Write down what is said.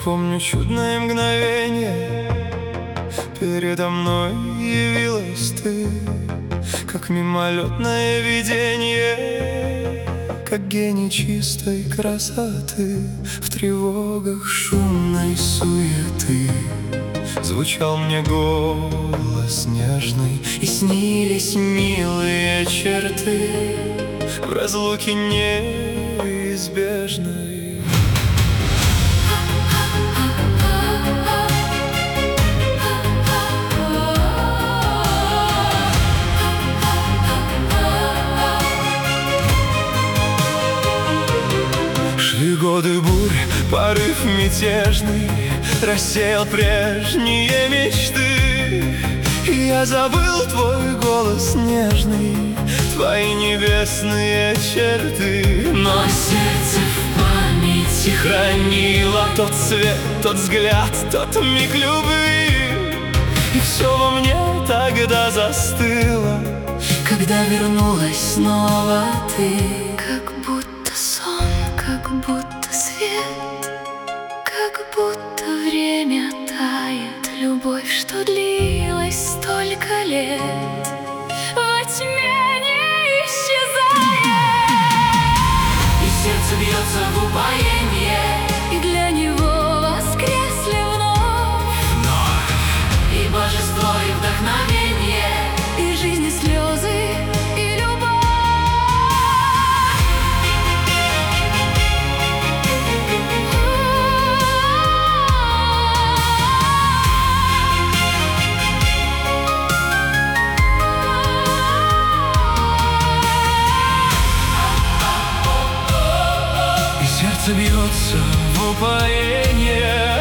помню чудное мгновение, передо мной явилась ты, как мимолетное видение, как гений чистой красоты. В тревогах шумной суеты звучал мне голос нежный, и снились милые черты в разлуке неизбежной. Шли годы бурь, порыв мятежный рассеял прежние мечты, и я забыл твой голос нежный, твои небесные черты. Но сердце в памяти хранило тот цвет, тот взгляд, тот миг любви, и все во мне тогда застыло, когда вернулась снова ты. Как будто сон, как будто свет, как будто время тает, любовь, что длилась столько лет, во тьме не исчезает. И сердце бьется в упоенье, И для него воскресли вновь, и божество, и вдохновение, и жизни слезы, и любовь. И сердце бьется в упоенье,